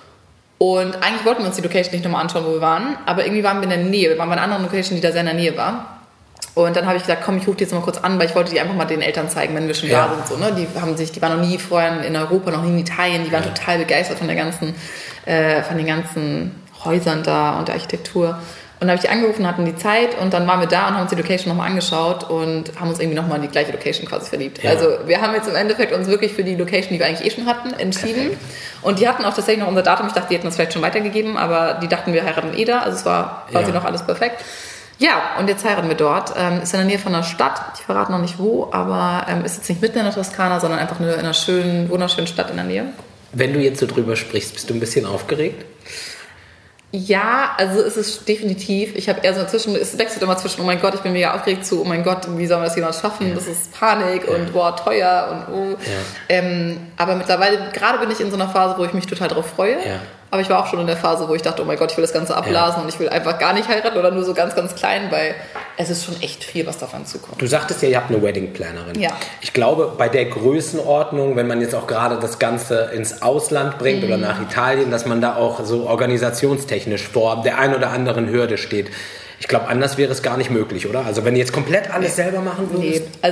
Speaker 2: Und eigentlich wollten wir uns die Location nicht nochmal anschauen, wo wir waren, aber irgendwie waren wir in der Nähe. Wir waren bei einer anderen Location, die da sehr in der Nähe war. Und dann habe ich gesagt, komm, ich rufe die jetzt mal kurz an, weil ich wollte die einfach mal den Eltern zeigen, wenn wir schon ja. da sind. So, ne? Die haben sich, die waren noch nie vorher in Europa, noch nie in Italien, die waren ja. total begeistert von der ganzen, äh, von den ganzen Häusern da und der Architektur. Und dann habe ich die angerufen, hatten die Zeit und dann waren wir da und haben uns die Location nochmal angeschaut und haben uns irgendwie nochmal in die gleiche Location quasi verliebt. Ja. Also wir haben jetzt im Endeffekt uns wirklich für die Location, die wir eigentlich eh schon hatten, entschieden. Perfekt. Und die hatten auch tatsächlich noch unser Datum. Ich dachte, die hätten das vielleicht schon weitergegeben, aber die dachten, wir heiraten eh da. Also es war quasi ja. noch alles perfekt. Ja, und jetzt heiraten wir dort. Ähm, ist in der Nähe von einer Stadt. Ich verrate noch nicht wo, aber ähm, ist jetzt nicht mitten in der Toskana, sondern einfach nur in einer schönen, wunderschönen Stadt in der Nähe.
Speaker 1: Wenn du jetzt so drüber sprichst, bist du ein bisschen aufgeregt?
Speaker 2: Ja, also es ist definitiv, ich habe eher so zwischen, es wechselt immer zwischen, oh mein Gott, ich bin mega aufgeregt zu, oh mein Gott, wie soll man das jemand schaffen, ja. das ist Panik ja. und boah, teuer und oh. Ja. Ähm, aber mittlerweile, gerade bin ich in so einer Phase, wo ich mich total drauf freue. Ja. Aber ich war auch schon in der Phase, wo ich dachte, oh mein Gott, ich will das Ganze abblasen ja. und ich will einfach gar nicht heiraten oder nur so ganz, ganz klein, weil es ist schon echt viel, was davon zukommt.
Speaker 1: Du sagtest ja, ihr habt eine Wedding-Plannerin.
Speaker 2: Ja.
Speaker 1: Ich glaube, bei der Größenordnung, wenn man jetzt auch gerade das Ganze ins Ausland bringt mhm. oder nach Italien, dass man da auch so organisationstechnisch vor der ein oder anderen Hürde steht. Ich glaube, anders wäre es gar nicht möglich, oder? Also wenn du jetzt komplett alles nee. selber machen würdest?
Speaker 2: Nee, also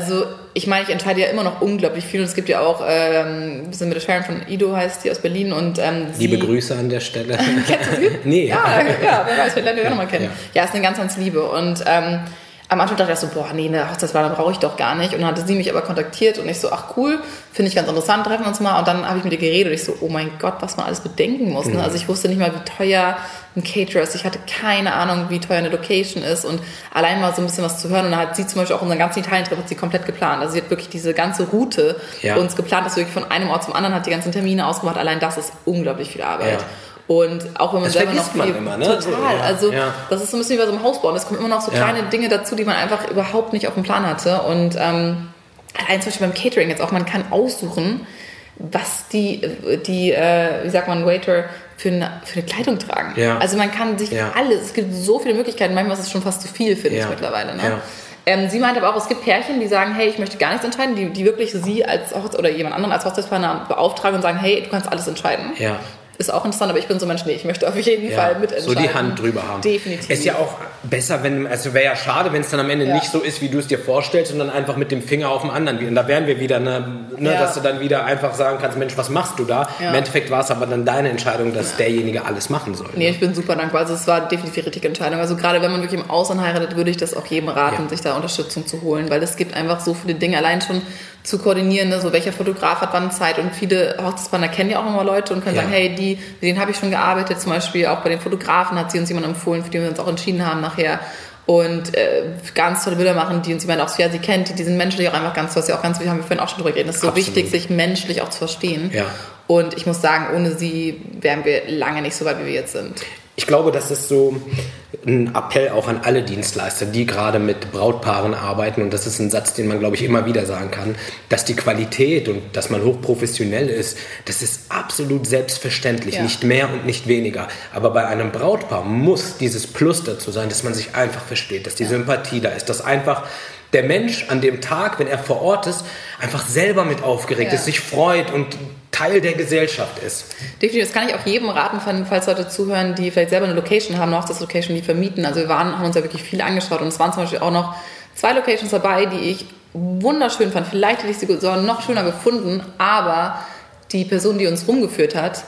Speaker 2: ich meine, ich entscheide ja immer noch unglaublich viel und es gibt ja auch, ähm, wir sind mit der Sharon von Ido, heißt die, aus Berlin und ähm,
Speaker 1: liebe
Speaker 2: sie,
Speaker 1: Grüße an der Stelle.
Speaker 2: Kennst du sie?
Speaker 1: Nee.
Speaker 2: Ja, ja, wer weiß, wir lernen die auch nochmal kennen. Ja. ja, ist eine ganz, ganz Liebe und ähm, am Anfang dachte ich so, boah, nee, eine Hochzeitsplanung brauche ich doch gar nicht. Und dann hatte sie mich aber kontaktiert und ich so, ach cool, finde ich ganz interessant, treffen wir uns mal. Und dann habe ich mit ihr geredet und ich so, oh mein Gott, was man alles bedenken muss. Ne? Mhm. Also ich wusste nicht mal, wie teuer ein Caterer ist. Ich hatte keine Ahnung, wie teuer eine Location ist. Und allein mal so ein bisschen was zu hören. Und dann hat sie zum Beispiel auch unseren ganzen Italien-Trip hat sie komplett geplant. Also sie hat wirklich diese ganze Route ja. uns geplant, dass wir wirklich von einem Ort zum anderen hat die ganzen Termine ausgemacht. Allein das ist unglaublich viel Arbeit. Ja. Und auch wenn man
Speaker 1: das
Speaker 2: selber noch
Speaker 1: man immer, ne?
Speaker 2: total,
Speaker 1: so, ja.
Speaker 2: also
Speaker 1: ja.
Speaker 2: das ist so ein bisschen wie bei so einem Hausbauen. Es kommen immer noch so kleine ja. Dinge dazu, die man einfach überhaupt nicht auf dem Plan hatte. Und ähm, allein zum Beispiel beim Catering jetzt auch, man kann aussuchen, was die, die äh, wie sagt man, Waiter für eine, für eine Kleidung tragen. Ja. Also man kann sich ja. alles, es gibt so viele Möglichkeiten, manchmal ist es schon fast zu viel, finde ja. ich mittlerweile. Ne? Ja. Ähm, sie meinte aber auch, es gibt Pärchen, die sagen, hey, ich möchte gar nichts entscheiden, die, die wirklich sie als Hochzeits- oder jemand anderen als Hochzeitsplaner beauftragen und sagen, hey, du kannst alles entscheiden. Ja. Ist auch interessant, aber ich bin so ein Mensch, nee, ich möchte auf jeden ja, Fall mitentscheiden.
Speaker 1: So die Hand drüber haben.
Speaker 2: Definitiv.
Speaker 1: Ist ja auch besser, wenn, also wäre ja schade, wenn es dann am Ende ja. nicht so ist, wie du es dir vorstellst, sondern einfach mit dem Finger auf dem anderen. Und da wären wir wieder, ne, ne, ja. dass du dann wieder einfach sagen kannst, Mensch, was machst du da? Ja. Im Endeffekt war es aber dann deine Entscheidung, dass ja. derjenige alles machen soll.
Speaker 2: Nee, ne? Ich bin super dankbar. Also es war definitiv die richtige Entscheidung. Also gerade wenn man wirklich im Ausland heiratet, würde ich das auch jedem raten, ja. sich da Unterstützung zu holen, weil es gibt einfach so viele Dinge, allein schon zu koordinieren, ne? So welcher Fotograf hat wann Zeit und viele Hochzeitsplaner kennen ja auch immer Leute und können ja. sagen, hey, die, mit denen habe ich schon gearbeitet, zum Beispiel auch bei den Fotografen hat sie uns jemand empfohlen, für die wir uns auch entschieden haben nachher und äh, ganz tolle Bilder machen, die uns jemand auch so, ja, sie kennt, die, die sind menschlich auch einfach ganz, was ja auch ganz, wir haben wir vorhin auch schon drüber geredet, es ist so Absolut. wichtig, sich menschlich auch zu verstehen ja. und ich muss sagen, ohne sie wären wir lange nicht so weit, wie wir jetzt sind.
Speaker 1: Ich glaube, das ist so ein Appell auch an alle Dienstleister, die gerade mit Brautpaaren arbeiten. Und das ist ein Satz, den man, glaube ich, immer wieder sagen kann, dass die Qualität und dass man hochprofessionell ist, das ist absolut selbstverständlich, ja. nicht mehr und nicht weniger. Aber bei einem Brautpaar muss dieses Plus dazu sein, dass man sich einfach versteht, dass die Sympathie da ist, dass einfach der Mensch an dem Tag, wenn er vor Ort ist, einfach selber mit aufgeregt ja. ist, sich freut und Teil der Gesellschaft ist.
Speaker 2: Definitiv, das kann ich auch jedem raten, falls Leute zuhören, die vielleicht selber eine Location haben, noch das Location, die vermieten. Also wir waren, haben uns ja wirklich viel angeschaut und es waren zum Beispiel auch noch zwei Locations dabei, die ich wunderschön fand. Vielleicht hätte ich sie sogar noch schöner gefunden, aber die Person, die uns rumgeführt hat,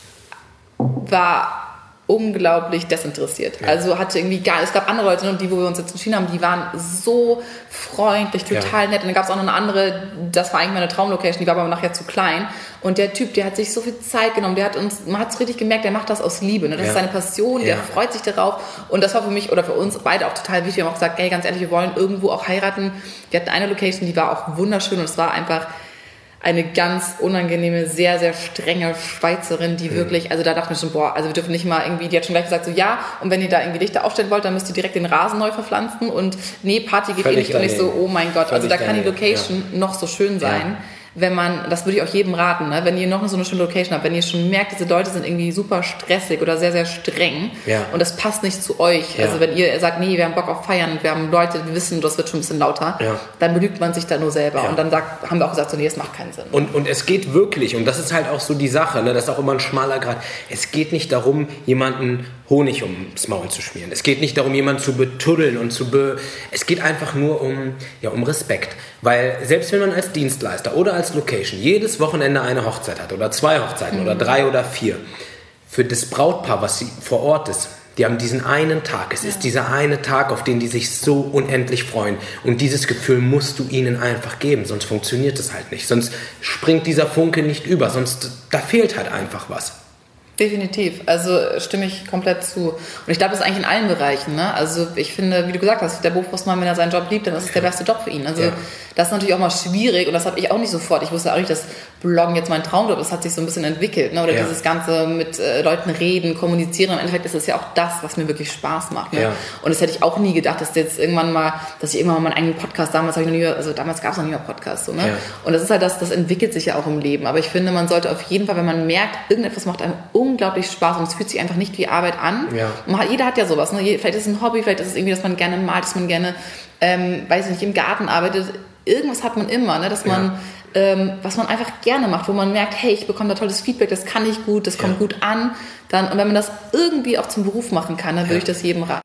Speaker 2: war unglaublich desinteressiert. Ja. Also hatte irgendwie gar, es gab andere Leute, die, wo wir uns jetzt entschieden haben, die waren so freundlich, total ja. nett. Und dann gab es auch noch eine andere, das war eigentlich meine Traumlocation, die war aber nachher zu klein. Und der Typ, der hat sich so viel Zeit genommen, der hat uns, man hat es richtig gemerkt, der macht das aus Liebe. Ne? Das ja. ist seine Passion, der ja. freut sich darauf. Und das war für mich oder für uns beide auch total wichtig. Wir haben auch gesagt, hey, ganz ehrlich, wir wollen irgendwo auch heiraten. Wir hatten eine Location, die war auch wunderschön und es war einfach eine ganz unangenehme, sehr, sehr strenge Schweizerin, die mhm. wirklich, also da dachte ich mir schon, boah, also wir dürfen nicht mal irgendwie, die hat schon gleich gesagt, so ja, und wenn ihr da irgendwie Lichter aufstellen wollt, dann müsst ihr direkt den Rasen neu verpflanzen und nee, Party geht eh nicht. Und ich so, oh mein Gott, Völlig also da kann die Location ja. noch so schön sein. Ja. Wenn man, das würde ich auch jedem raten, ne? Wenn ihr noch so eine schöne Location habt, wenn ihr schon merkt, diese Leute sind irgendwie super stressig oder sehr, sehr streng ja. und das passt nicht zu euch, ja. also wenn ihr sagt, nee, wir haben Bock auf Feiern, wir haben Leute, die wissen, das wird schon ein bisschen lauter, ja. dann belügt man sich da nur selber ja. und dann sagt, haben wir auch gesagt, so, nee, das macht keinen Sinn.
Speaker 1: Und, und es geht wirklich, und das ist halt auch so die Sache, ne? Das ist auch immer ein schmaler Grad, es geht nicht darum, jemanden Honig ums Maul zu schmieren. Es geht nicht darum, jemanden zu betuddeln und zu be... Es geht einfach nur um, ja, um Respekt. Weil selbst wenn man als Dienstleister oder als Location jedes Wochenende eine Hochzeit hat oder zwei Hochzeiten mhm. oder drei oder vier, für das Brautpaar, was sie vor Ort ist, die haben diesen einen Tag. Es ja. ist dieser eine Tag, auf den die sich so unendlich freuen. Und dieses Gefühl musst du ihnen einfach geben, sonst funktioniert es halt nicht. Sonst springt dieser Funke nicht über, sonst da fehlt halt einfach was.
Speaker 2: Definitiv, also stimme ich komplett zu. Und ich glaube, das ist eigentlich in allen Bereichen. Ne? Also ich finde, wie du gesagt hast, der Berufsmann, wenn er seinen Job liebt, dann ist es der beste Job für ihn. Also ja. das ist natürlich auch mal schwierig und das habe ich auch nicht sofort. Ich wusste auch nicht, dass Bloggen jetzt mein Traumjob ist, das hat sich so ein bisschen entwickelt. Ne? Oder ja. dieses Ganze mit äh, Leuten reden, kommunizieren. Im Endeffekt ist es ja auch das, was mir wirklich Spaß macht. Ne? Ja. Und das hätte ich auch nie gedacht, dass jetzt irgendwann mal, dass ich irgendwann mal meinen eigenen Podcast, damals habe ich noch nie, also damals gab es noch nie mal Podcasts. So, ne? Ja. Und das ist halt das, das entwickelt sich ja auch im Leben. Aber ich finde, man sollte auf jeden Fall, wenn man merkt, irgendetwas macht einem unglaublich Spaß und es fühlt sich einfach nicht wie Arbeit an. Ja. Und jeder hat ja sowas. Ne? Vielleicht ist es ein Hobby, vielleicht ist es irgendwie, dass man gerne malt, dass man gerne, ähm, weiß ich nicht, im Garten arbeitet. Irgendwas hat man immer, ne? dass man, ja. ähm, was man einfach gerne macht, wo man merkt, hey, ich bekomme da tolles Feedback, das kann ich gut, das kommt ja. gut an. Dann, und wenn man das irgendwie auch zum Beruf machen kann, dann würde ja. ich das jedem raten.